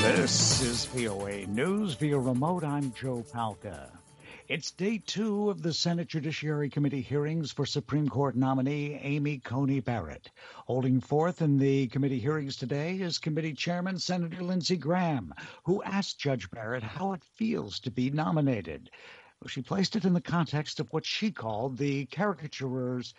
This is VOA News via remote. I'm Joe Palca. It's day 2 of the Senate Judiciary Committee hearings for Supreme Court nominee Amy Coney Barrett. Holding forth in the committee hearings today is Committee Chairman Senator Lindsey Graham, who asked Judge Barrett how it feels to be nominated. She placed it in the context of what she called the caricatures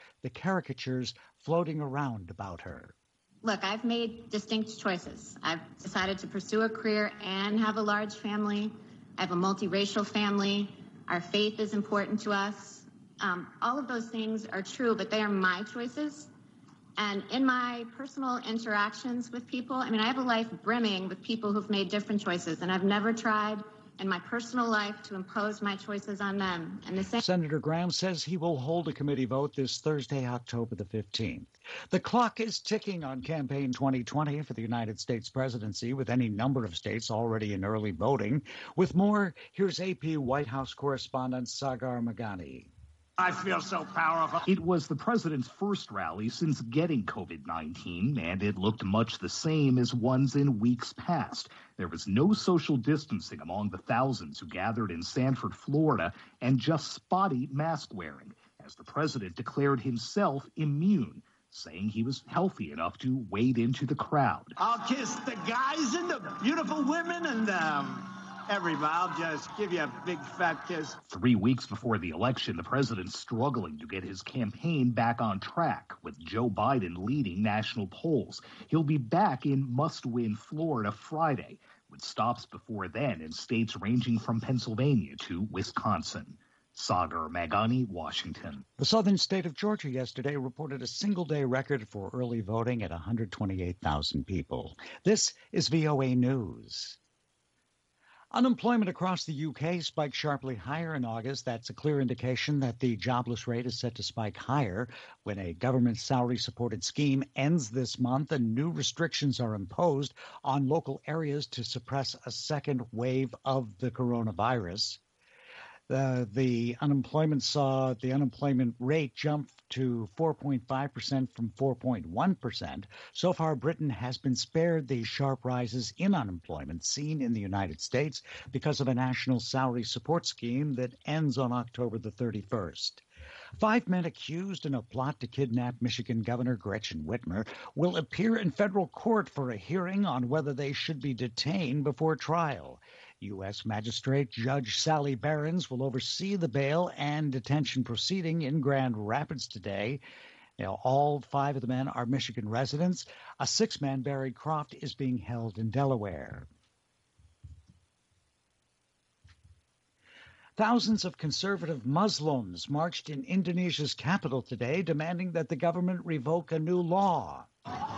floating around about her. Look, I've made distinct choices. I've decided to pursue a career and have a large family. I have a multiracial family. Our faith is important to us. All of those things are true, but they are my choices. And in my personal interactions with people, I have a life brimming with people who've made different choices, and I've never tried in my personal life to impose my choices on them. And Senator Graham says he will hold a committee vote this Thursday, October the 15th. The clock is ticking on campaign 2020 for the United States presidency, with any number of states already in early voting. With more, here's AP White House correspondent Sagar Meghani. I feel so powerful. It was the president's first rally since getting COVID-19, and it looked much the same as ones in weeks past. There was no social distancing among the thousands who gathered in Sanford, Florida, and just spotty mask wearing, as the president declared himself immune, saying he was healthy enough to wade into the crowd. I'll kiss the guys and the beautiful women and everybody. I'll just give you a big fat kiss. 3 weeks before the election, the president's struggling to get his campaign back on track, with Joe Biden leading national polls. He'll be back in must-win Florida Friday, with stops before then in states ranging from Pennsylvania to Wisconsin. Sagar Meghani, Washington. The southern state of Georgia yesterday reported a single-day record for early voting at 128,000 people. This is VOA News. Unemployment across the UK spiked sharply higher in August. That's a clear indication that the jobless rate is set to spike higher when a government salary-supported scheme ends this month and new restrictions are imposed on local areas to suppress a second wave of the coronavirus. The unemployment rate jump to 4.5% from 4.1%. So far, Britain has been spared the sharp rises in unemployment seen in the United States because of a national salary support scheme that ends on October the 31st. 5 men accused in a plot to kidnap Michigan Governor Gretchen Whitmer will appear in federal court for a hearing on whether they should be detained before trial. U.S. Magistrate Judge Sally Behrens will oversee the bail and detention proceeding in Grand Rapids today. All 5 of the men are Michigan residents. A 6-man Barry Croft is being held in Delaware. Thousands of conservative Muslims marched in Indonesia's capital today, demanding that the government revoke a new law.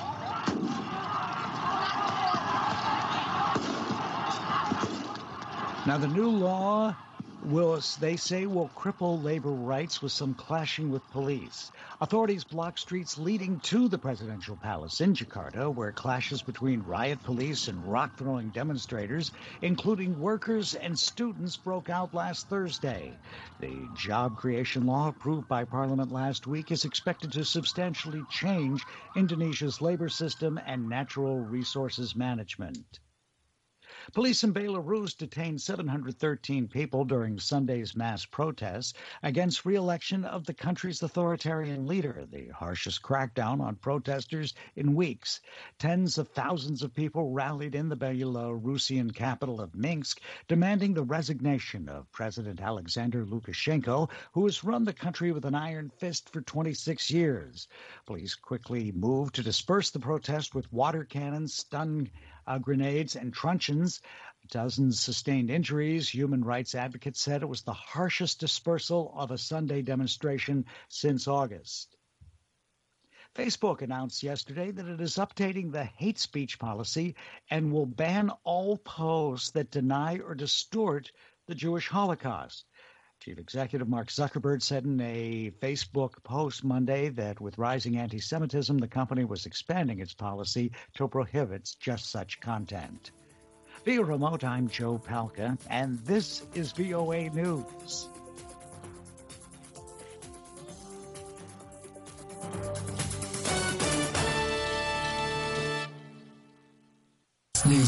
Now, the new law they say will cripple labor rights, with some clashing with police. Authorities blocked streets leading to the presidential palace in Jakarta, where clashes between riot police and rock-throwing demonstrators, including workers and students, broke out last Thursday. The job creation law approved by Parliament last week is expected to substantially change Indonesia's labor system and natural resources management. Police in Belarus detained 713 people during Sunday's mass protests against re-election of the country's authoritarian leader, the harshest crackdown on protesters in weeks. Tens of thousands of people rallied in the Belarusian capital of Minsk, demanding the resignation of President Alexander Lukashenko, who has run the country with an iron fist for 26 years. Police quickly moved to disperse the protest with water cannons, stun grenades, and truncheons. Dozens sustained injuries. Human rights advocates said it was the harshest dispersal of a Sunday demonstration since August. Facebook announced yesterday that it is updating the hate speech policy and will ban all posts that deny or distort the Jewish Holocaust. Chief Executive Mark Zuckerberg said in a Facebook post Monday that with rising anti-Semitism, the company was expanding its policy to prohibit just such content. Via remote, I'm Joe Palca, and this is VOA News.